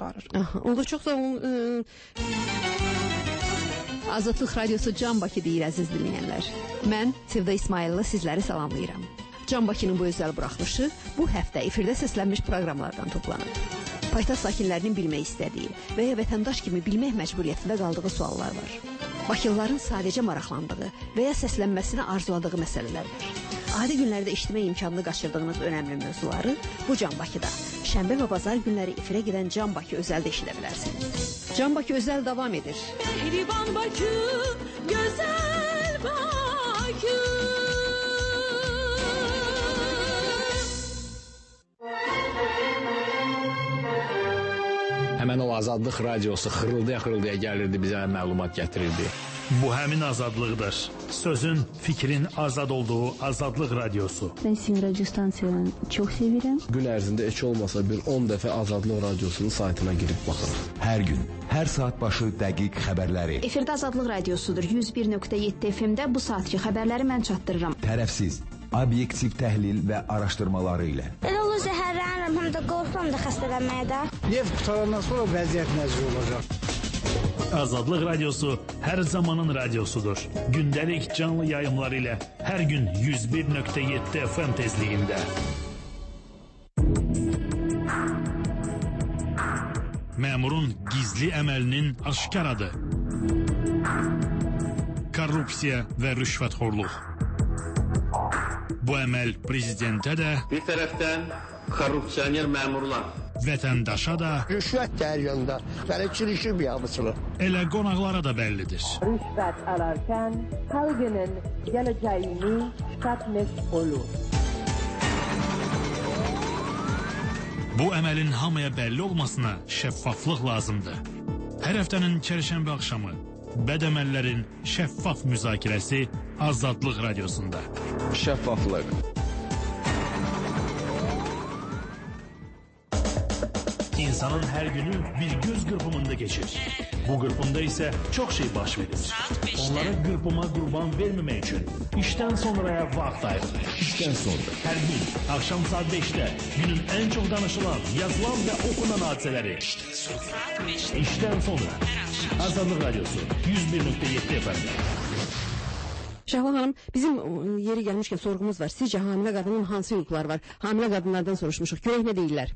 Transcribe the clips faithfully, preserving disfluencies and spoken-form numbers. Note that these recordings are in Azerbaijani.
çıxarır. Olur, çox da onun... Azadlıq Radiosu Can Bakı deyir, əziz dinləyənlər. Mən Sevda İsmailova sizləri salamlayıram. Can Bakının bu özəl buraxılışı bu həftə efirdə səslənmiş proqramlardan toplanıb. Paytaxt sakinlərinin bilmək istədiyi və ya vətəndaş kimi bilmək məcburiyyətində qaldığı suallar var. Bakılıların sadəcə maraqlandığı və ya səslənməsini arzuladığı məsələlər var. Adi günlərdə eşitmə imkanını qaçırdığınız önəmli mövzuları bu Can Bakıda, şənbə və bazar günləri efirə gedən Can Bakı özəldə eşidə bilərsiniz. Can Bakı özəl davam edir. Mehriban Bakı, gözəl Bakı. Həmən o Azadlıq Radiosu xırıldaya-xırıldaya gəlirdi, bizə məlumat gətirirdi. Bu həmin azadlıqdır. Sözün, fikrin azad olduğu Azadlıq Radiosu. Ben sizin radyo stansiyonu çok severim. Gün ərzində heç olmasa bir on dəfə Azadlıq Radiosunun saytına girib baxırıq. Hər gün, hər saat başı dəqiq xəbərləri. Efirdə Azadlıq Radiosudur. yüz bir nöqtə yeddi F M-də bu saatki xəbərləri mən çatdırıram. Tərəfsiz, obyektiv təhlil və araşdırmaları ilə. Elə olur zəhərlənirəm, həm də qorxuram da xəstələnməyə də. Neft qutarandan sonra vəziyyət nəzir olacaq. Azadlıq Radiosu hər zamanın radiosudur. Gündəlik canlı yayımları ilə hər gün yüz bir nöqtə yeddi F M tezliyində. Məmurun gizli əməlinin aşkar adı. Korrupsiya və rüşvətxorluq. Bu əməl prezidentə də, bir tərəfdən korrupsioner məmurlar, vətəndaşa da, rüşvət dəryanında bələdçilikli biabısılı. Elə qonaqlara da bəllidir. Rüşvət alarkən xalqının gələcəyini satmış olur. Bu əməlin hamıya bəlli olmasına şəffaflıq lazımdır. Hər həftənin çərşənbə axşamı bəd əməllərin şəffaf müzakirəsi Azadlıq Radiosunda. Şəffaflıq. İnsanın hər günü bir göz qırpımında keçir. Bu qırpımda isə çox şey baş verir. Onlara qırpıma qurban verməmək üçün işdən sonraya vaxt ayırır. İşdən sonra. Hər gün axşam saat beşdə günün ən çox danışılan, yazılan və oxunan hadisələri. İşdən sonra. Azadlıq Radiosu yüz bir nöqtə yeddi F M-də. Şahlan Hanım, bizim yeri gəlmişkən sorğumuz var. Sizcə hamilə qadının hansı hüquqları var? Hamilə qadınlardan soruşmuşuq. Görək nə deyirlər?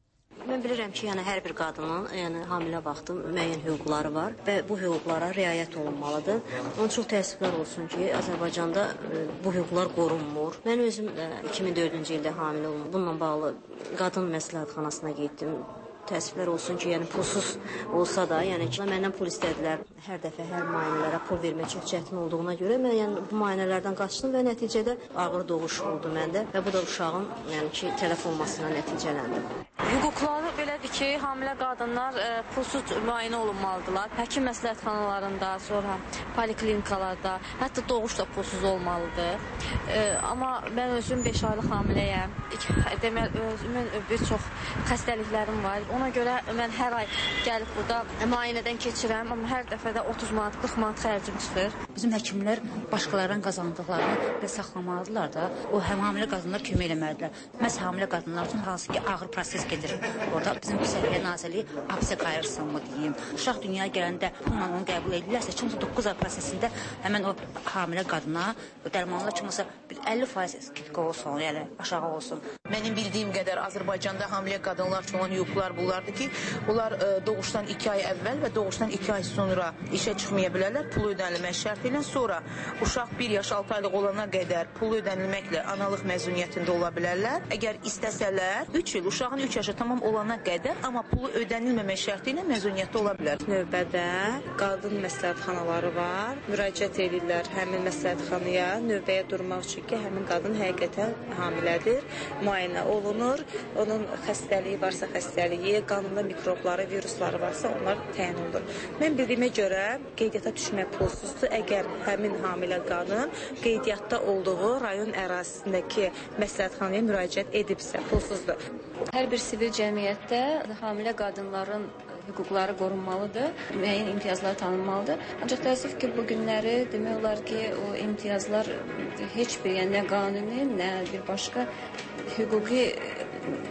Mən bilirəm ki, yəni hər bir qadının, yəni hamilə vaxtı müəyyən hüquqları var və bu hüquqlara riayət olunmalıdır. Onun çox təəssüflər olsun ki, Azərbaycanda e, bu hüquqlar qorunmur. Mən özüm e, iki min dördüncü ildə hamilə olmuşam. Bununla bağlı qadın məsləhətxanasına getdim. Təəssüflər olsun ki, yəni pulsuz olsa da, yəni ki, məndən pul istədilər. Hər dəfə hər müayinələrə pul vermək çox çətin olduğuna görə mən yəni bu müayinələrdən qaçdım və nəticədə ağır doğuş oldu məndə və bu da uşağın yəni ki, tələf olmasına nəticələndi. Hüquqları belədir ki, hamilə qadınlar e, pulsuz müayinə olunmalıdırlar. Həkim məsləhətxanalarında, sonra poliklinikalarda, hətta doğuş da pulsuz olmalıdır. E, amma mən özüm beş aylıq hamiləyəm. Deməli, özümün bir çox xəstəliklərim var. Ona görə mən hər ay gəlib burada müayinədən keçirəm, amma hər dəfə də otuz manat, qırx manat xərcim çıxır. Bizim həkimlər başqalarının qazandıqlarını və saxlamalıdırlar da, o həm hamilə qadınlar kömək eləməlidirlər. Məhz hamilə qadınlar üçün hansı ki ağır proses gedir. Orada bizim Səhiyyə Nazirliyi hapsə qayırsın mı deyim. Uşaq dünyaya gələndə pulla onu qəbul edirlərsə, çünki doqquz ay prosesində həmən o hamilə qadına dərmanlar çıxmasa bir əlli faiz kitka olsun, yəni aşağı olsun. Mənim bildiyim qədər Azərbaycanda hamilə qadınlar üçün olan hüquqlar bunlardır ki, onlar e, doğuşdan iki ay əvvəl və doğuşdan iki ay sonra işə çıxmaya bilərlər, pul ödənilmək şərti ilə. Sonra uşaq bir yaş altı aylıq olana qədər pul ödənilməklə analıq məzuniyyətində ola bilərlər. Əgər istəsələr, üç il, uşağın üç yaşı tamam olana qədər, amma pulu ödənilməmək şərti ilə məzuniyyətdə ola bilər. Növbədə qadın məsləhətxanaları var. Müraciət edirlər həmin məsləhətxanaya növbəyə durmaq üçün ki, həmin qadın həqiqətən hamilədir, müayinə olunur. Onun xəstəliyi varsa xəstəliyi, qanında mikrobları, virusları varsa onlar təyin olunur. Mən bildiyimə görə qeydiyyata düşmək pulsuzdur. Əgər həmin hamilə qadın qeydiyyatda olduğu rayon ərazisindəki məsləhətxanaya müraciət edibsə, pulsuzdur. Hər bir sivil cəmiyyətdə hamilə qadınların hüquqları qorunmalıdır, müəyyən imtiyazlar tanınmalıdır. Ancaq təəssüf ki, bu günləri demək olar ki, o imtiyazlar heç bir, yəni nə qanuni, nə bir başqa hüquqi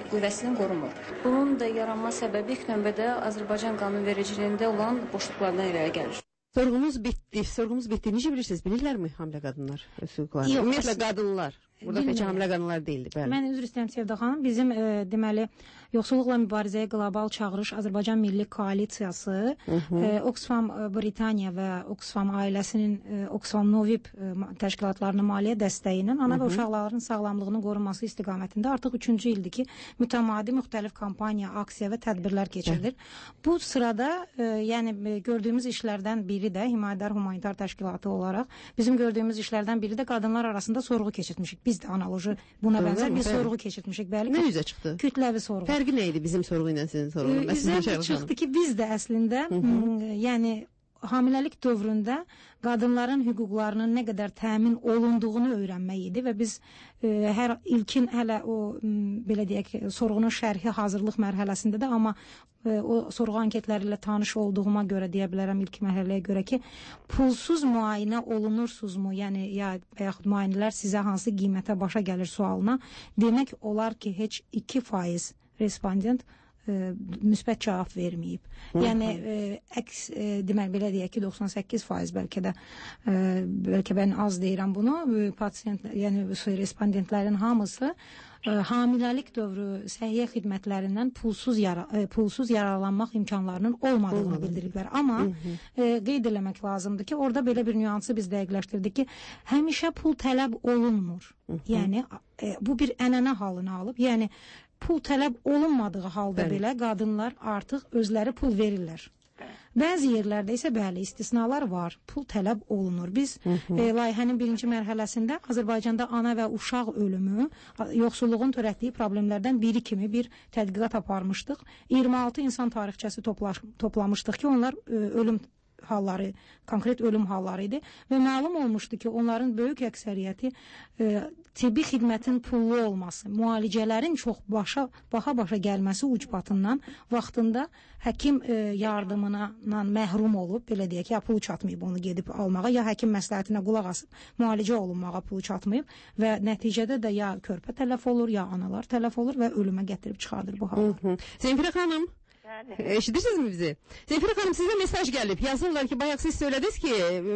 qüvvəsinin qorunmur. Bunun da yaranma səbəbi ilk növbədə Azərbaycan qanunvericiliyində olan boşluqlardan irəli gəlir. Sorğumuz bitdi. Sorğumuz bitdi. Necə bilirsiniz? Bilirlərmi hamilə qadınlar hüquqlarını? Ümumiyyətlə qadınlar. Burada təkcə hamilə qadınlar deyildi. Bəli. Mən üzr istəyirəm Sevda xanım. Bizim e, deməli yoxsulluqla mübarizəyə qlobal çağırış Azərbaycan Milli Koalisiyası, e, Oxfam e, Britaniya və Oxfam ailəsinin e, Oxfam Novib e, təşkilatlarının maliyyə dəstəyi ilə ana və uşaqların sağlamlığının qorunması istiqamətində artıq üçüncü ildir ki, mütəmadi müxtəlif kampaniya, aksiya və tədbirlər keçirilir. Bu sırada e, yəni e, gördüyümüz işlərdən biri də himayədar humanitar təşkilatı olaraq bizim gördüyümüz işlərdən biri də qadınlar arasında sorğu keçirtmişik. Biz də analoji buna bənzər bir sorğu keçirtmişik. Bəli. Nə üzə çıxdı? Kütləvi sorğu. Fərqi nə idi bizim sorğu ilə sizin sorğu? Üzə çıxdı ki, biz də əslində yəni hamiləlik dövründə qadınların hüquqlarının nə qədər təmin olunduğunu öyrənmək idi və biz e, hər ilkin hələ o m, belə deyək sorğunun şərhi hazırlıq mərhələsində də amma e, o sorğu anketləri ilə tanış olduğuma görə deyə bilərəm ilk mərhələyə görə ki, pulsuz müayinə olunursuzmu? Yəni ya və yaxud müayinələr sizə hansı qiymətə başa gəlir sualına demək olar ki, heç iki faiz respondent e, müsbət cavab verməyib. Yəni e, əks e, demək belə deyək ki, doxsan səkkiz faiz bəlkə də e, bəlkə mən az deyirəm bunu, e, pasient, yəni respondentlərin hamısı e, hamiləlik dövrü səhiyyə xidmətlərindən pulsuz yara, e, pulsuz yararlanmaq imkanlarının olmadığını bildiriblər. Amma e, qeyd eləmək lazımdır ki, orada belə bir nüansı biz dəqiqləşdirdik ki, həmişə pul tələb olunmur. Yəni e, bu bir ənənə halını alıb. Yəni pul tələb olunmadığı halda bəli, belə qadınlar artıq özləri pul verirlər. Bəzi yerlərdə isə bəli, istisnalar var. Pul tələb olunur. Biz hı -hı. E, layihənin birinci mərhələsində Azərbaycanda ana və uşaq ölümü yoxsulluğun törətdiyi problemlərdən biri kimi bir tədqiqat aparmışdıq. iyirmi altı insan tarixçəsi toplaş, toplamışdıq ki, onlar e, ölüm halları, konkret ölüm halları idi və məlum olmuşdu ki, onların böyük əksəriyyəti e, tibbi xidmətin pullu olması, müalicələrin çox başa, baha-başa gəlməsi ucbatından vaxtında həkim e, yardımına məhrum olub, belə deyək ki, ya pulu çatmayıb onu gedib almağa, ya həkim məsləhətinə qulaq asıb müalicə olunmağa pulu çatmayıb və nəticədə də ya körpə tələf olur, ya analar tələf olur və ölümə gətirib çıxardır bu hallar. Zemfirə xanım, eşidirsinizmi bizi? Zemfirə xanım, sizə mesaj gəlib. Yazırlar ki, bayaq siz söylədiniz ki,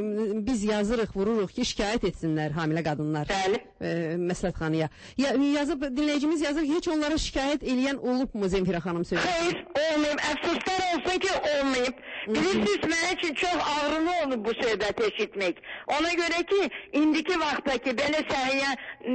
biz yazırıq, vururuq ki, şikayət etsinlər hamilə qadınlar. Bəli. E, məsləhətxanaya. Ya, yazıb, dinləyicimiz yazır ki, heç onlara şikayət eləyən olubmu Zemfirə xanım söyləyir? Xeyr, olmayıb. Əfsuslar olsun ki, olmayıb. Bilirsiniz, mənə üçün çox ağrılı olub bu söhbət eşitmək. Ona görə ki, indiki vaxtdakı belə səhiyyə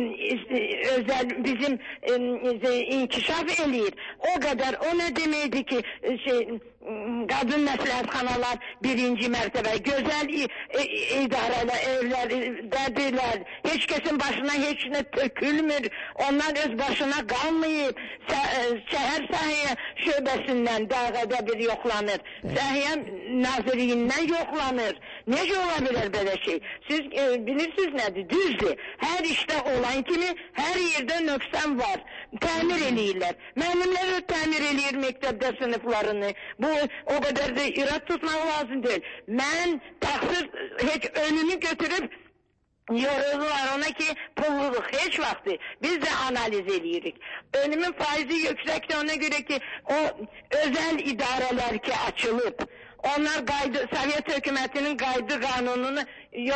özəl bizim inkişaf eləyir. O qədər, o nə deməkdir ki, şey, qadın məsləhətxanalar birinci mərtəbə, gözəl idarələr, evlərdədirlər, heç kəsin başına heç nə tökülmür, onlar öz başına qalmayıb, şəhər səhiyyə şöbəsindən Dağədə bir yoxlanır, səhiyyə naziriyindən yoxlanır. Necə ola bilər belə şey? Siz e, bilirsiniz nədir? Düzdür. Hər işdə olan kimi hər yerdə nöqsən var. Təmir eləyirlər. Müəllimlər də təmir eləyir məktəbdə sınıflarını. Bu o qədər də irad tutmaq lazım deyil. Mən təqsir heç önünü götürüb yorulurlar ona ki, pulluluq heç vaxtı biz də analiz edirik. Önümün faizi yüksəkdir ona görə ki, o özəl idarələr ki açılıb. Onlar qaydı, Sovet hökumətinin qaydı qanununu yo,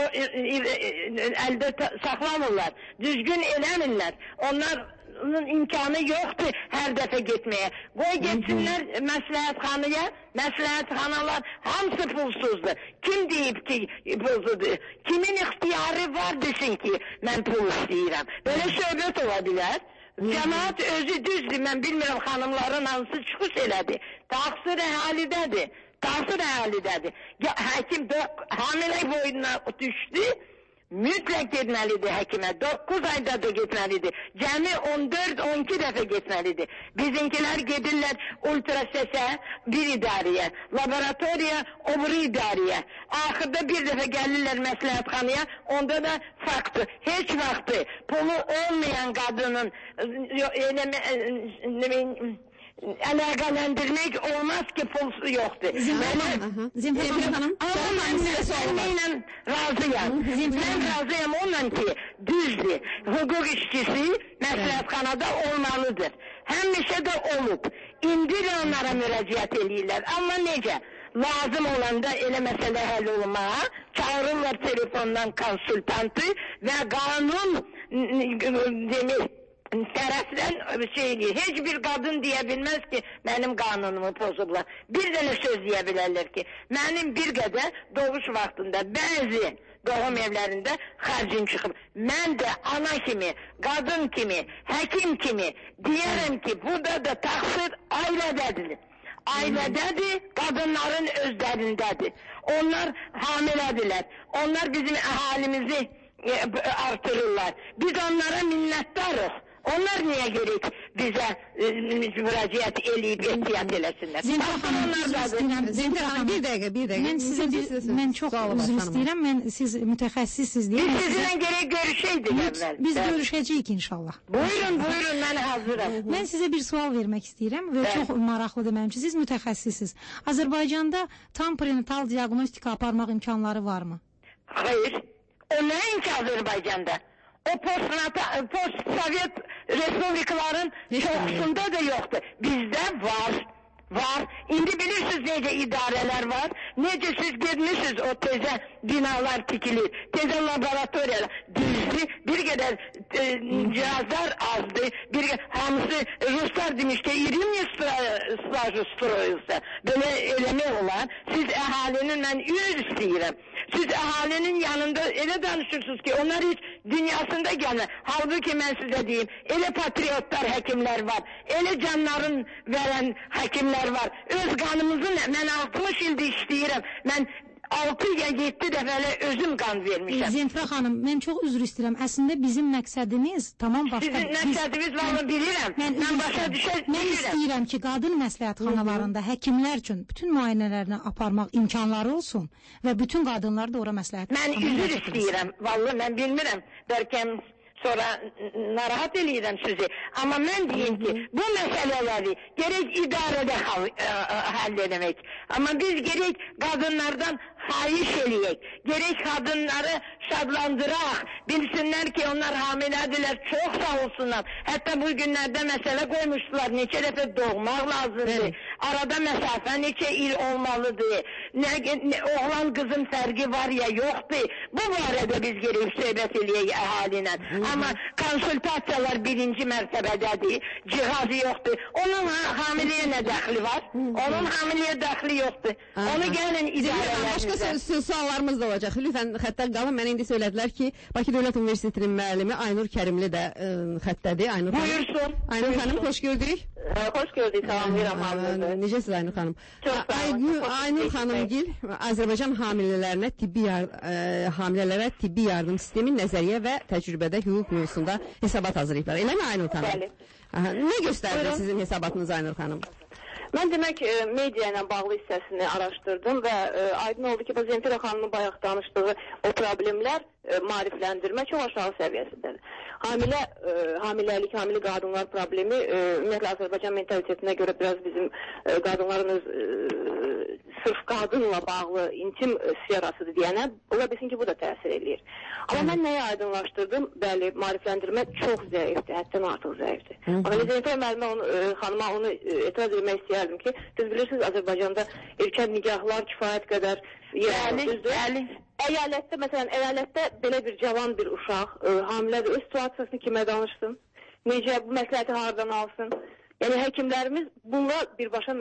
əldə saxlamırlar. Düzgün eləmirlər. Onların imkanı yoxdur hər dəfə getməyə. Qoy getsinlər məsləhətxanaya, məsləhətxanalar hamısı pulsuzdur. Kim deyib ki pulsuzdur? Kimin ixtiyarı var desin ki, mən pul istəyirəm. Belə söhbət ola bilər. Cəmaat özü düzdür, mən bilmirəm xanımların hansı çıxış elədi. Təqsir əhalidədir. Təqsir əhalidədir. Həkim hamilə boyuna düşdü, mütləq getməlidir həkimə. doqquz ayda da getməlidir. Cəmi on dörd on iki dəfə getməlidir. Bizimkilər gedirlər ultrasesə bir idarəyə, laboratoriya o bir idarəyə. Axırda bir dəfə gəlirlər məsləhətxanaya, onda da faktı, heç vaxtı pulu olmayan qadının əlaqələndirmək olmaz ki, pulsu yoxdur. Zemfirə xanım, amma mən səninlə razıyam. Mən razıyam onunla ki, düzdür, hüquq işçisi məsləhətxanada olmalıdır. Həmişə də olub. İndi də onlara müraciət eləyirlər. Amma necə? Lazım olanda elə məsələ həll olmağa çağırırlar telefondan konsultantı və qanun demək tərəfdən şey deyir. Heç bir qadın deyə bilməz ki, mənim qanunumu pozublar. Bir dənə söz deyə bilərlər ki, mənim bir qədər doğuş vaxtında bəzi doğum evlərində xərcim çıxıb. Mən də ana kimi, qadın kimi, həkim kimi deyərəm ki, burada da təqsir ailədədir. Ailədədir, qadınların özlərindədir. Onlar hamilədirlər. Onlar bizim əhalimizi artırırlar. Biz onlara minnətdarıq. Onlar niyə gerek bizə e, müraciət eləyib ehtiyat eləsinlər? Zintra xanım, Zintra xanım, bir dəqiqə, bir dəqiqə. Mən sizə bir, mən çox üzr istəyirəm, mən siz mütəxəssissiniz deyə. Biz sizinlə gerek görüşəydik əvvəl. Biz görüşəcəyik inşallah. Buyurun, buyurun, mən hazıram. Mən sizə bir sual vermək istəyirəm və çox maraqlıdır mənim üçün. Siz mütəxəssisiz. Azərbaycanda tam prenatal diaqnostika aparmaq imkanları varmı? Hayır. O nəinki Azərbaycanda? O post-Sovet respublikaların çoxsunda da yoxdur. Bizdə var, var. İndi bilirsiniz necə idarələr var, necə siz görmüşsünüz o tezə binalar tikilir, tezə laboratoriyalar. Düzdür, bir qədər e, cihazlar azdır, bir qədər, hamısı Ruslar demiş ki, yirmi stajı stroyulsa, böyle eləmək olar. Siz əhalinin, mən yüz istəyirəm. Siz əhalinin yanında elə danışırsınız ki, onlar hiç dünyasında gəlmir. Halbuki mən sizə deyim, elə patriotlar, həkimlər var, elə canların veren həkimlər var. Öz qanımızın, mən altmış ildir işləyirəm. Mən altı ya yeddi dəfələ özüm qan vermişəm. Zintra xanım, mən çox üzr istəyirəm. Əslində bizim məqsədimiz tamam başqa. Sizin məqsədiniz var mı bilirəm. Mən, mən başa düşər, mən istəyirəm ki, qadın məsləhətxanalarında həkimlər üçün bütün müayinələrini aparmaq imkanları olsun və bütün qadınlar da ora məsləhət. Mən üzr istəyirəm. Vallahi mən bilmirəm. Bəlkə sonra narahat eləyirəm sizi. Amma mən deyim ki, bu məsələləri gerek idarədə həll eləmək. Amma biz gerek qadınlardan xahiş eləyək. Gerek qadınları şadlandıraq. Bilsinlər ki, onlar hamilədirlər. Çox sağ olsunlar. Hətta bu günlərdə məsələ qoymuşdular. Neçə dəfə doğmaq lazımdır. Arada məsafə neçə il olmalıdır. Nə, nə, oğlan qızın fərqi var ya yoxdur. Bu barədə biz gerek söhbət eləyək əhalinə. Amma konsultasiyalar birinci mərtəbədədir. Cihazı yoxdur. Onun hamiləyə nə dəxli var? Onun hamiləyə dəxli yoxdur. Onu gəlin idarələriniz. Başqa suallarımız da olacaq. Lütfən xəttə qalın. Mənə indi söylədilər ki, Bakı Dövlət Universitetinin müəllimi Aynur Kərimli də ə, xəttədir. Aynur Buyursun. Aynur xanım, xoş gördük. Xoş gördük, salamlayıram hamınızı. Necəsiz Aynur xanım? Aynur, Aynur xanımgil Azərbaycan hamilələrinə tibbi yar, ə, hamilələrə tibbi yardım sistemi, nəzəriyyə və təcrübədə hüquq mövzusunda hesabat hazırlayıblar. Eləmi Aynur xanım? Bəli. Aha, nə göstərdi sizin hesabatınız Aynur xanım? Mən demək media ilə bağlı hissəsini araşdırdım və ə, aydın oldu ki, Zintra xanımın bayaq danışdığı o problemlər ə, maarifləndirmə çox aşağı səviyyəsindədir. Hamilə, ə, hamiləlik, hamilə qadınlar problemi ə, ümumiyyətlə Azərbaycan mentalitetinə görə biraz bizim ə, qadınların öz ə, sırf qadınla bağlı intim sferasıdır deyənə, ola bilsin ki, bu da təsir edir. Amma mən nəyi aydınlaşdırdım? Bəli, maarifləndirmə çox zəifdir, həddən artıq zəifdir. Amma Zintra müəllimə onu, ə, xanıma onu ə, etiraz etmək istəyərdim ki, siz bilirsiniz Azərbaycanda erkən nikahlar kifayət qədər yerlidir. Əyalətdə, məsələn, əyalətdə belə bir cavan bir uşaq, ə, hamilədir, öz situasiyasını kimə danışsın, necə bu məsləhəti hardan alsın. Yəni, həkimlərimiz bununla birbaşa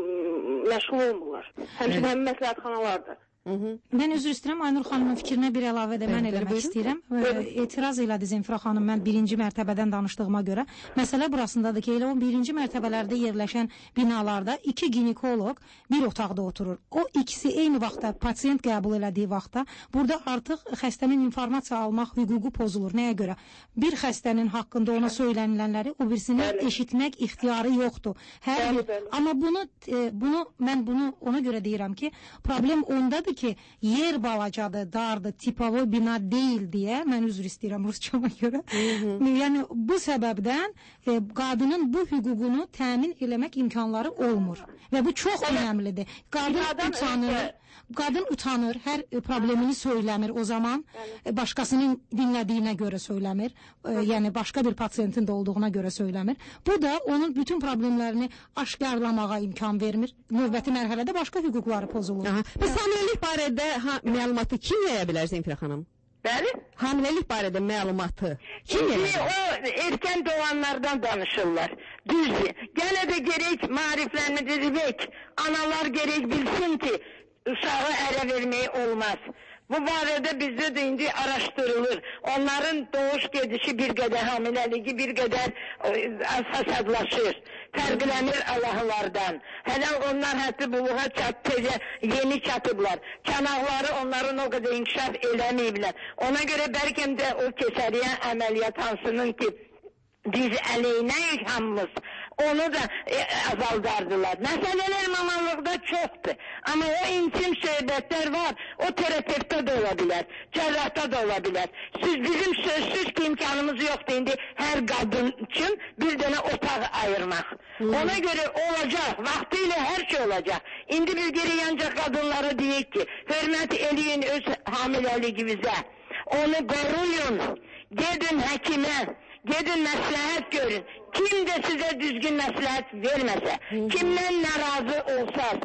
məşğul olmurlar. Həmçinin həmin məsləhətxanalardır. Hı -hı. Mən üzr istəyirəm, Aynur xanımın fikrinə bir əlavə də mən eləmək istəyirəm. Etiraz elədi Zinfra xanım, mən birinci mərtəbədən danışdığıma görə. Məsələ burasındadır ki, elə o birinci mərtəbələrdə yerləşən binalarda iki ginekoloq bir otaqda oturur. O ikisi eyni vaxtda pasiyent qəbul elədiyi vaxtda burada artıq xəstənin informasiya almaq hüququ pozulur. Nəyə görə? Bir xəstənin haqqında ona söylənilənləri o birisini eşitmək ixtiyarı yoxdur. Hər bir. Amma bunu, e, bunu mən bunu ona görə deyirəm ki, problem ondadır deyirdi ki, yer balacadır, dardır, tipovoy bina deyil deyə, mən üzr istəyirəm rusçama görə. Yəni bu səbəbdən e, qadının bu hüququnu təmin eləmək imkanları olmur və bu çox önəmlidir. Qadın utanır, qadın utanır, hər e, problemini söyləmir o zaman, e, başqasının dinlədiyinə görə söyləmir, e, yəni başqa bir pasiyentin də olduğuna görə söyləmir. Bu da onun bütün problemlərini aşkarlamağa imkan vermir. Növbəti mərhələdə başqa hüquqları pozulur. Bəs hamiləlik barədə ha, məlumatı kim yaya bilər Zemfira xanım? Bəli. Hamiləlik barədə məlumatı kim yaya bilər? O erkən doğanlardan danışırlar. Düzdür. Gene de gerek mariflendirilmek, analar gerek bilsin ki uşağı ərə verməyi olmaz. Bu barədə bizdə də indi araşdırılır. Onların doğuş gedişi bir qədər, hamiləligi bir qədər hasadlaşır. Fərqlənir Allahlardan. Hələ onlar hətta buluğa çatdı, yeni çatıblar. Çanaqları onların o qədər inkişaf eləməyiblər. Ona görə bəlkə də o kesəriyyə əməliyyat hansının ki biz əleyhinəyik hamımız, onu da e, azaldardılar. Məsələlər mamalıqda çoxdur. Amma o intim söhbətlər var, o terapevtdə də ola bilər, cərrahda da ola bilər. Siz bizim sözsüz ki imkanımız yoxdur indi hər qadın üçün bir dənə otaq ayırmaq. Hmm. Ona görə olacaq, vaxtıyla hər şey olacaq. İndi biz geri yancaq qadınlara deyək ki, hörmət eləyin öz hamiləliyinizə, onu qoruyun, gedin həkimə, gedin məsləhət görün. Kim de size düzgün məsləhət verməsə, kimdən narazı olsaz,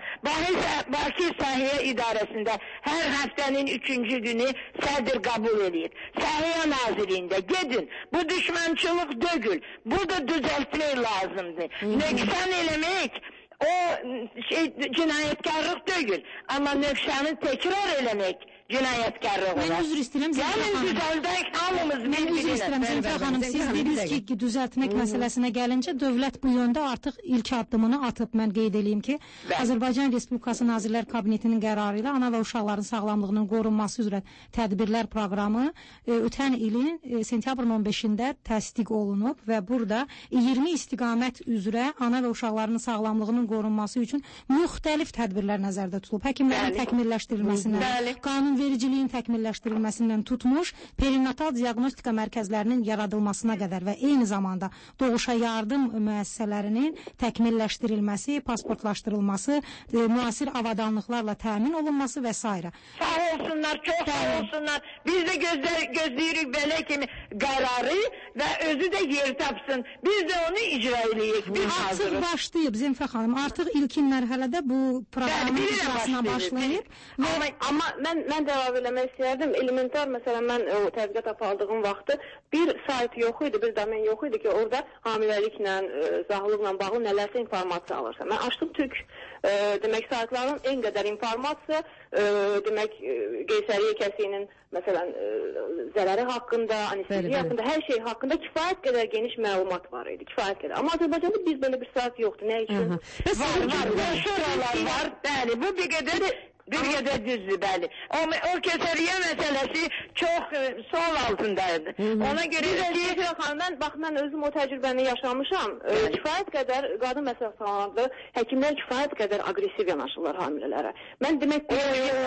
Bakı Səhiyyə İdarəsində hər həftənin üçüncü günü sədr qəbul edir. Səhiyyə Nazirliyində gedin. Bu düşmançılıq deyil. Burada düzəltmək lazımdır. Nöqsan eləmək o şey, cinayətkarlıq deyil. Amma nöqsanı təkrar eləmək cinayətkarlıq olar. Mən üzr istəyirəm Zemfira xanım. Yəni düzəldək hamımız bir-birinə. Mən üzr istəyirəm Zemfira xanım. Siz dediniz ki, ki düzəltmək məsələsinə gəlincə dövlət bu yöndə artıq ilk addımını atıb. Mən qeyd edeyim ki, Azərbaycan Respublikası Nazirlər Kabinetinin qərarı ilə ana və uşaqların sağlamlığının qorunması üzrə tədbirlər proqramı e, ötən ilin e, sentyabrın on beşində təsdiq olunub və burada iyirmi istiqamət üzrə ana və uşaqların sağlamlığının qorunması üçün müxtəlif tədbirlər nəzərdə tutulub. Həkimlərin təkmilləşdirilməsindən, qanun vericiliyin təkmilləşdirilməsindən tutmuş, perinatal diaqnostika mərkəzlərinin yaradılmasına qədər və eyni zamanda doğuşa yardım müəssisələrinin təkmilləşdirilməsi, pasportlaşdırılması, e, müasir avadanlıqlarla təmin olunması və s. Sağ olsunlar, çox sağ olsunlar. Biz də gözlə, gözləyirik belə kimi qərarı və özü də yer tapsın. Biz də onu icra eləyik. Biz artıq hazırız. başlayıb Zemfira xanım, artıq ilkin mərhələdə bu proqramın icrasına başlayıb. Və... Amma, amma mən, mən də əlavə eləmək istəyərdim. Elementar məsələn mən o tədqiqat apardığım vaxtı bir sayt yox idi, bir domen yox idi ki, orada hamiləliklə, e, sağlıqla bağlı nələrsə informasiya alırsan. Mən açdım Türk e, demək saytların en qədər informasiya e, demək e, qeysəriyyə kəsiyinin məsələn e, zərəri haqqında, anesteziya haqqında, hər şey haqqında kifayət qədər geniş məlumat var idi, kifayət qədər. Amma Azərbaycanda biz belə bir sayt yoxdur. Nə üçün? Var, var, broşuralar var. Bəli, bu bir qədər bir qədər düzdür, bəli. O, o kesəriyyə məsələsi çox e, sol altındaydı. Hı -hı. Ona görə Zemfira xanım, mən bax mən özüm o təcrübəni yaşamışam. E, kifayət qədər qadın məsələsi həkimlər kifayət qədər aqressiv yanaşırlar hamilələrə. Mən demək ki,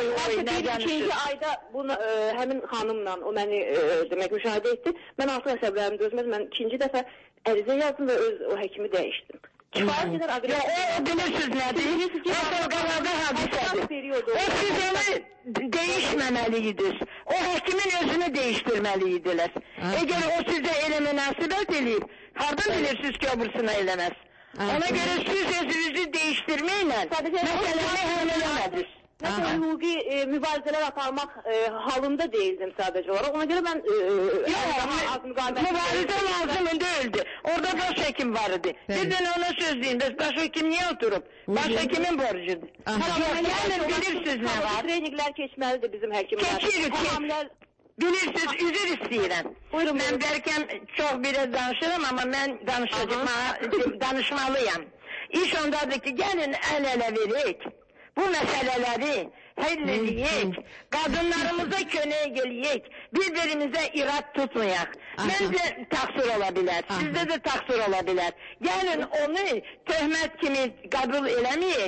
ikinci ayda bunu e, həmin xanımla o məni e, demək müşahidə etdi. Mən artıq əsəblərim dözməz. Mən ikinci dəfə ərizə yazdım və öz o həkimi dəyişdim. Kifayət qədər aqressiv. O bilirsiniz nədir? O fövqəladə hadisədir. O siz onu dəyişməməliydiniz. O həkimin özünü dəyişdirməliydilər. Əgər o sizə elə münasibət eləyib, hardan bilirsiniz ki, o bursuna eləməz? Ona görə siz özünüzü dəyişdirməklə məsələni həll eləmədiniz. Mesela hukuki e, mübarizələr aparmaq e, halında değildim sadece olarak. Ona göre ben e, Yox, mübarizə lazım değildi. Orada baş hekim vardı. Bir dənə ona söz deyin. Baş hekim niye oturup? Baş hekimin borcudur. Gelin bilirsiniz ne var? Treningler keçməlidir bizim həkimlər. Keçirik. Bilirsiniz, üzr istəyirəm. Buyurun, mən bəlkə çox biraz danışırım, amma mən danışmalıyam. İş ondadır ki, gəlin əl-ələ verək. Bu məsələləri həll edəyik, qadınlarımıza kömək eləyik, bir-birimizə irad tutmayaq. Məndə təqsir ola bilər, sizdə də təqsir ola bilər. Gəlin onu töhmət kimi qəbul eləməyək,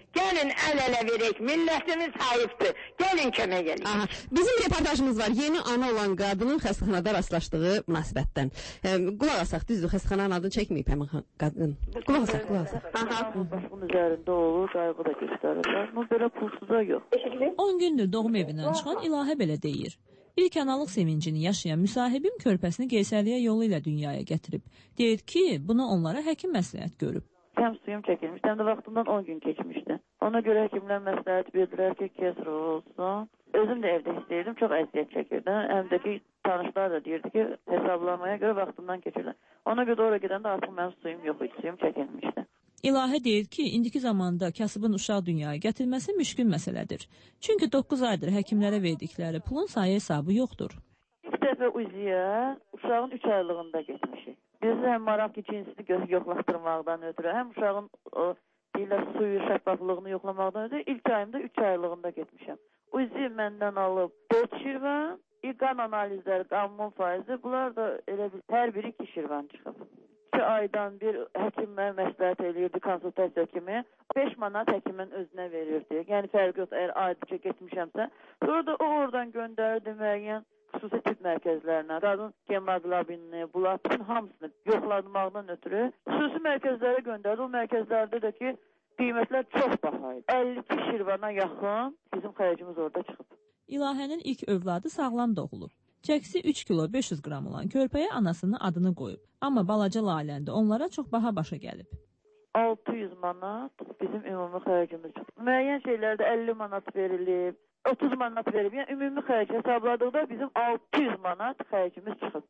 Gəlin əl-ələ verək, millətimiz hayıfdır. Gəlin kömək eləyək. Aha, bizim reportajımız var. Yeni ana olan qadının xəstəxanada rastlaşdığı münasibətdən. E, qulaq asaq, düzdür, xəstəxananın adını çəkməyib həmin qadın. Qulaq asaq, qulaq asaq. Aha. Başımın üzərində olur, qayğı da göstərirlər. Bu belə pulsuza yox. on gündür doğum evindən çıxan İlahə belə deyir. İlk analıq sevincini yaşayan müsahibim körpəsini qeysəriyyə yolu ilə dünyaya gətirib. Deyir ki, bunu onlara həkim məsləhət görüb. Həm suyum çəkilmişdi, həm də vaxtından on gün keçmişdi. Ona görə həkimlər məsləhət verdilər ki, kesr olsun. Özüm də evdə istəyirdim, çox əziyyət çəkirdim. Həm də ki, tanışlar da deyirdi ki, hesablamaya görə vaxtından keçirlər. Ona görə oraya gedəndə artıq mənim suyum yox idi, suyum çəkilmişdi. İlahə deyir ki, indiki zamanda kasıbın uşaq dünyaya gətirməsi müşkül məsələdir. Çünki doqquz aydır həkimlərə verdikləri pulun sayı hesabı yoxdur. İlk dəfə uziyə uşağın üç aylığında getmişik. Biz həm maraq ki, cinsini yoxlaşdırmaqdan ötürü, həm uşağın o, deyirlər, suyu, şəffaflığını yoxlamaqdan ötürü ilk ayımda üç aylığında getmişəm. Uzi məndən alıb dörd şirvan, qan analizləri, qanmun faizi, bunlar da elə bir, hər biri iki şirvan çıxıb. iki aydan bir həkim mənə məsləhət eləyirdi, konsultasiya kimi. beş manat həkimin özünə verirdi. Yəni fərqi yox, əgər aydıca getmişəmsə. Sonra da o oradan göndərdi müəyyən xüsusi tibb mərkəzlərinə. Qadın hemoglobinini, bunlar bütün hamısını yoxladmaqdan ötürü xüsusi mərkəzlərə göndərdi. O mərkəzlərdə də ki, qiymətlər çox bahaydı. əlli iki şirvana yaxın bizim xərcimiz orada çıxıb. İlahənin ilk övladı sağlam doğulub. Çəkisi üç kilo beş yüz qram olan körpəyə anasının adını qoyub. Amma balaca Laləndə onlara çox baha başa gəlib. altı yüz manat bizim ümumi xərcimiz çıxıb. Müəyyən şeylərdə əlli manat verilib, otuz manat verilib. Yəni ümumi xərc hesabladıqda bizim altı yüz manat xərcimiz çıxıb.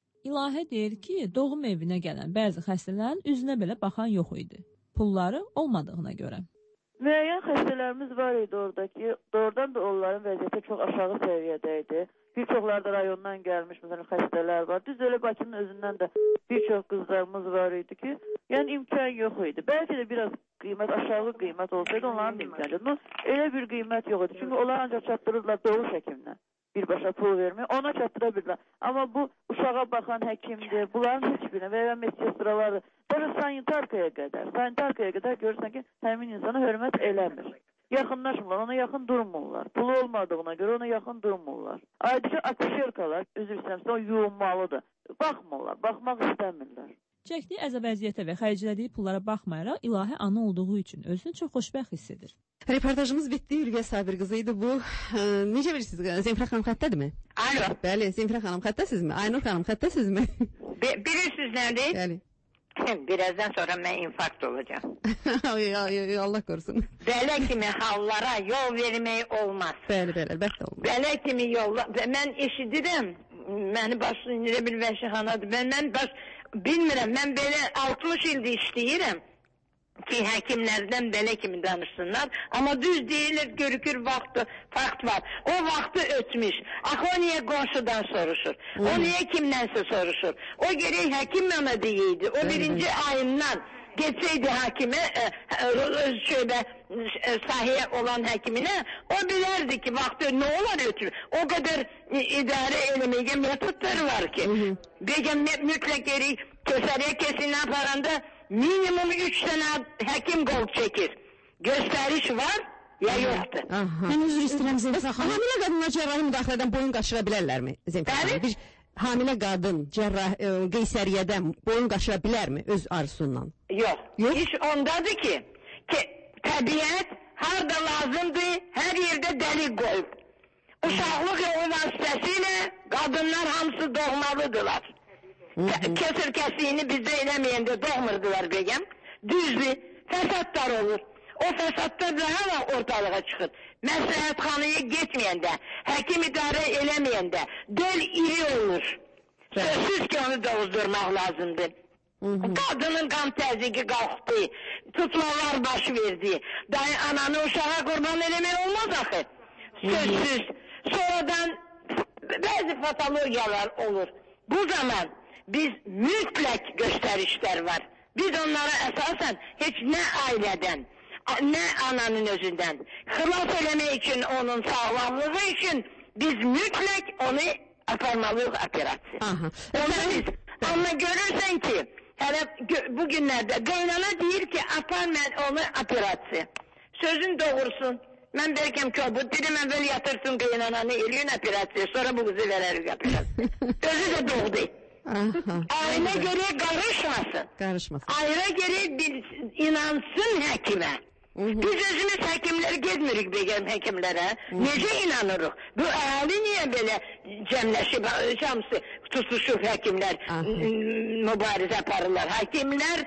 İlahə deyir ki, doğum evinə gələn bəzi xəstələrin üzünə belə baxan yox idi. Pulları olmadığına görə. Müəyyən xəstələrimiz var idi orada ki, doğrudan da onların vəziyyəti çox aşağı səviyyədə idi. Bir çoxları da rayondan gəlmiş məsələn xəstələr var. Düz elə Bakının özündən də bir çox qızlarımız var idi ki, yəni imkan yox idi. Bəlkə də biraz qiymət, aşağı qiymət olsaydı onların imkanı. No, elə bir qiymət yox idi. Çünki onlar ancaq çatdırırlar doğuş həkiminə. Birbaşa pul vermək, ona çatdıra bilirlər. Amma bu uşağa baxan həkimdir, bunların heç birinə və ya medsestraları, daha sanitarkaya qədər, sanitarkaya qədər görürsən ki, həmin insana hörmət eləmir. Yaxınlaşmırlar, ona yaxın durmurlar. Pulu olmadığına görə ona yaxın durmurlar. Ayrıca akuşerkalar, üzr istəmirsə, o yuyunmalıdır. Baxmırlar, baxmaq istəmirlər. Çəkdiyi əzab-əziyyətə və xərclədiyi pullara baxmayaraq İlahə ana olduğu üçün özünü çox xoşbəxt hiss edir. Reportajımız bitdi. Ülviyə Sabir qızı idi bu. E, necə verirsiniz? Zemfira xanım xəttədimi? Alo. Bəli, Zemfira xanım xəttəsizmi? Aynur xanım xəttəsizmi? Bilirsiniz nədir? Bəli. Birazdan sonra mən infarkt olacağım. Allah korusun. Belə kimi hallara yol vermək olmaz. Bəli, bəli, əlbəttə olmaz. Belə kimi yolla, mən eşidirəm, məni başlayınca bir vəşixanadır. Mən, mən baş, bilmirəm, mən belə altmış ildir işləyirəm ki, həkimlərdən belə kimi danışsınlar. Amma düz deyilir, görükür vaxtı, fakt var. O vaxtı ötmüş. Axı o niyə qonşudan soruşur? O niyə kimdənsə soruşur? O gerək həkim ona deyildi. O birinci ayından geçseydi hakime, öz şöyle sahiye olan həkimine, o bilərdi ki, vaxtı nə olar ötürü? O qədər idarə eləməyə metodları var ki. Begəm mütləq yeri kösəriyə kesinlə aparanda minimum üç tane həkim qol çəkir. Göstəriş var ya yoxdur. Mən üzr istəyirəm Zemfira xanım. Hamilə qadınlar cərrahi müdaxilədən boyun qaçıra bilərlərmi Zemfira xanım? Bir hamilə qadın cərrah e, qeysəriyyədən boyun qaçıra bilərmi öz arzusundan? Yox. Yox. İş ondadır ki, ki təbiət harda lazımdır, hər yerdə dəlik qoyub. Uşaqlıq yolu vasitəsilə qadınlar hamısı doğmalıdırlar. Kesir kəsiyini bizdə eləməyəndə doğmurdular begəm. Düzdür, fəsadlar olur. O fəsadlar daha da ortalığa çıxır. Məsləhətxanaya getməyəndə, həkim idarə eləməyəndə döl iri olur. Sözsüz ki, onu da uzdurmaq lazımdır. Qadının qan təzyiqi qalxdı, tutmalar baş verdi. Dayı ananı uşağa qurban eləmək olmaz axı. Sözsüz. Sonradan bəzi patologiyalar olur. Bu zaman biz mütləq göstərişlər var. Biz onlara əsasən heç nə ailədən, nə ananın özündən xilas eləmək üçün, onun sağlamlığı üçün biz mütləq onu aparmalıyıq operasiya. Onda biz, amma görürsən ki, hələ bugünlərdə qaynana deyir ki, apar mən onu operasiya. sözün doğursun. Mən belkəm kobud dedim, əvvəl yatırsın qeynananı, eləyin operasiya, sonra bu qızı verərik operasiya. Özü də doğdu. Aile gerek karışmasın. Karışmasın. Aile gerek inansın həkimə. Biz özümüz həkimləri gezmirik begəm həkimlərə. Necə inanırıq? Bu əhali niyə belə cəmləşib, şamsı tutuşub həkimlər mübarizə aparırlar? Həkimlər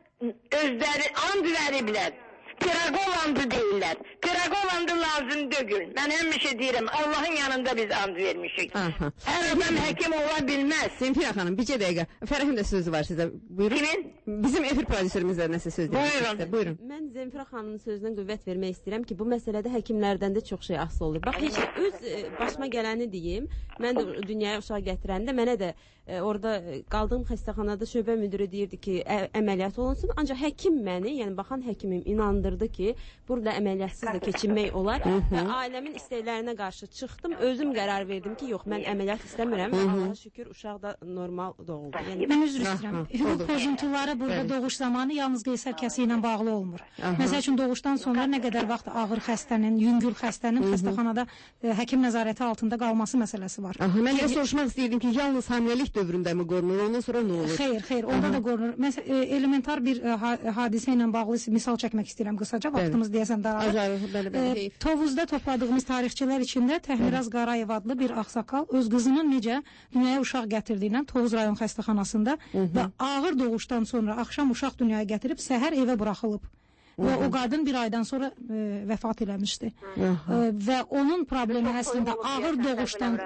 özləri and veriblər. Piragovandı deyirlər. Piragovandı lazım deyil. Mən həmişə deyirəm, Allahın yanında biz and vermişik. Hər adam həkim ola bilməz. Zemfira xanım, bircə dəqiqə. Fərəhin də sözü var sizə. Buyurun. Kimin? Bizim efir prodüserimizdən nəsə söz deyir. Buyurun. Buyurun. Mən Zemfira xanımın sözünə qüvvət vermək istəyirəm ki, bu məsələdə həkimlərdən də çox şey asılı olur. Bax, heç öz e, başıma gələni deyim. Mən də dünyaya uşaq gətirəndə mənə də e, orada qaldığım xəstəxanada şöbə müdürü deyirdi ki, ə, əməliyyat olunsun. Ancaq həkim məni, yəni baxan həkimim inandırdı ki, burada əməliyyatsız da keçinmək olar. Və ailəmin istəklərinə qarşı çıxdım. Özüm qərar verdim ki, yox, mən əməliyyat istəmirəm. Allaha şükür uşaq da normal doğuldu. Yəni mən üzr istəyirəm. Hüquq pozuntuları burada doğuş zamanı yalnız qeysər kəsi ilə bağlı olmur. Məsəl üçün doğuşdan sonra nə qədər vaxt ağır xəstənin, yüngül xəstənin xəstəxanada e, həkim nəzarəti altında qalması məsələsi var. Aha, mən də soruşmaq istəyirdim ki, yalnız hamiləlik dövründə mi qorunur? Ondan sonra nə olur? Xeyr, xeyr, onda da qorunur. Məsələn, e, elementar bir e, ha hadisə ilə bağlı misal çəkmək istəyirəm qısaca. Vaxtımız deyəsən daralır. E, Tovuzda topladığımız tarixçilər içində Təhmiraz Qarayev adlı bir ağsaqqal öz qızının necə dünyaya uşaq gətirdiyindən Tovuz rayon xəstəxanasında və ağır doğuşdan sonra axşam uşaq dünyaya gətirib səhər evə buraxılıb. Və o qadın bir aydan sonra e, vəfat eləmişdi. E, və onun problemi əslində ağır doğuşdan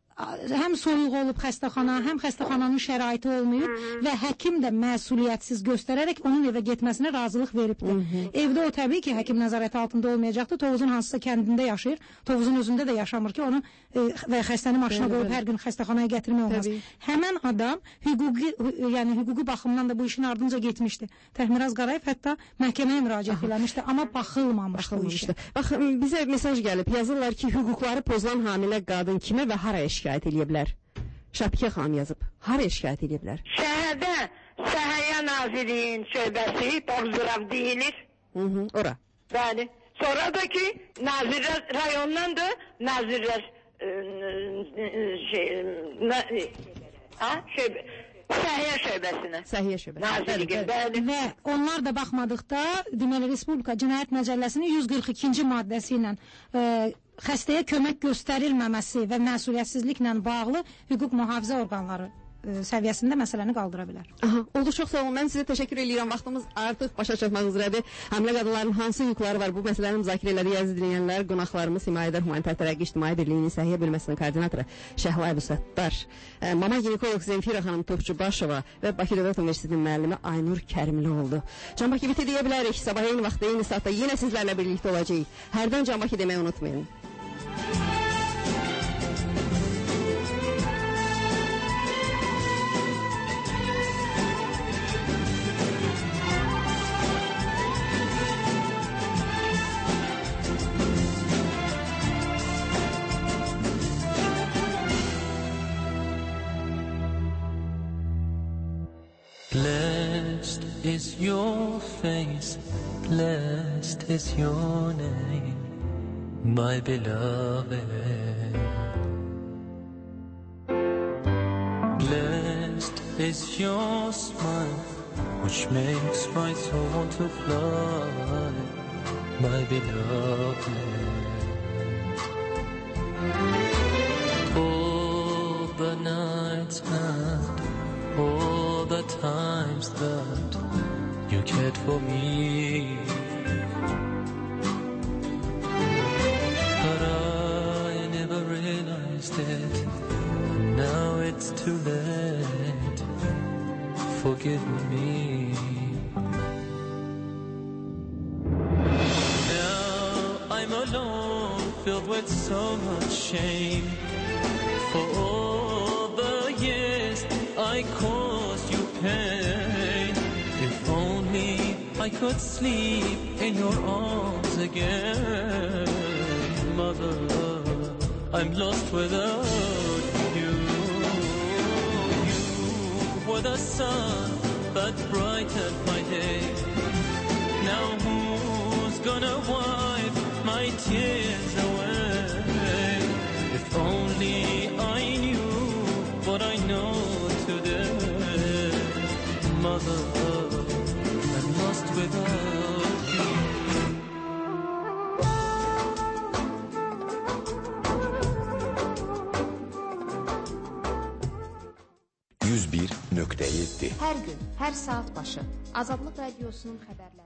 həm soyuq olub xəstəxana, həm xəstəxananın şəraiti olmayıb və həkim də məsuliyyətsiz göstərərək onun evə getməsinə razılıq veribdi. Evdə o təbii ki, həkim nəzarəti altında olmayacaqdı. Tovuzun hansısa kəndində yaşayır. Tovuzun özündə də yaşamır ki, onu e, və xəstəni maşına qoyub hər gün xəstəxanaya gətirmək olmaz. Həmən adam hüquqi, yəni hüquqi baxımdan da bu işin ardınca getmişdi. Təhmiraz Qarayev hətta məhkəməyə müraciət eləmişdi, amma baxılmamışdı bu işə. Bax, bizə mesaj gəlib. Yazırlar ki, hüquqları pozulan hamilə qadın kimə və haraya şikayət edə bilər? Şapikə xanım yazıb. Haraya şikayət edə bilər? Şəhərdə Səhiyyə Nazirliyin şöbəsi Tovuzrav deyilir. Hı hı, ora. Bəli. Sonra da ki Nazirlər rayondan da Nazirlər e, şey na, ha şöbə Səhiyyə şöbəsinə. Səhiyyə şöbəsinə. Nazirliyin, bəli. Və onlar da baxmadıqda, deməli Respublika Cinayət Məcəlləsinin yüz qırx ikinci maddəsi ilə e, xəstəyə kömək göstərilməməsi və məsuliyyətsizliklə bağlı hüquq mühafizə orqanları e, səviyyəsində məsələni qaldıra bilər. Aha, oldu, çox sağ olun. Mən sizə təşəkkür edirəm. Vaxtımız artıq başa çatmaq üzrədir. Hamilə qadınların hansı hüquqları var? Bu məsələni müzakirə elədik əziz dinləyənlər. Qonaqlarımız Himayədar Humanitar Tərəqqi İctimai Birliyinin Səhiyyə bölməsinin koordinatoru Şəhla Əbusattar, e, mama ginekoloq Zemfira xanım Topçubaşova və Bakı Dövlət Universitetinin müəllimi Aynur Kərimli oldu. Can Bakı biti deyə bilərik. Sabah eyni vaxtda, eyni saatda yenə sizlərlə birlikdə olacağıq. Hərdən Can Bakı deməyi unutmayın. Blessed is your face, blessed is your name, my beloved. Blessed is your smile, which makes my soul to fly, my beloved. All the nights and all the times that you cared for me, but I never realized it. Now it's too late. Forgive me. Now I'm alone, filled with so much shame for all the years I caused you pain. If only I could sleep in your arms again. Mother, I'm lost without you. You were the sun that brightened my day. Now whose gonna wipe my tears away. If only I knew what I know today. Mother, I'm lost without you. yüz bir nöqtə yeddi. Hər gün, hər saat başı Azadlıq Radiosunun xəbərləri.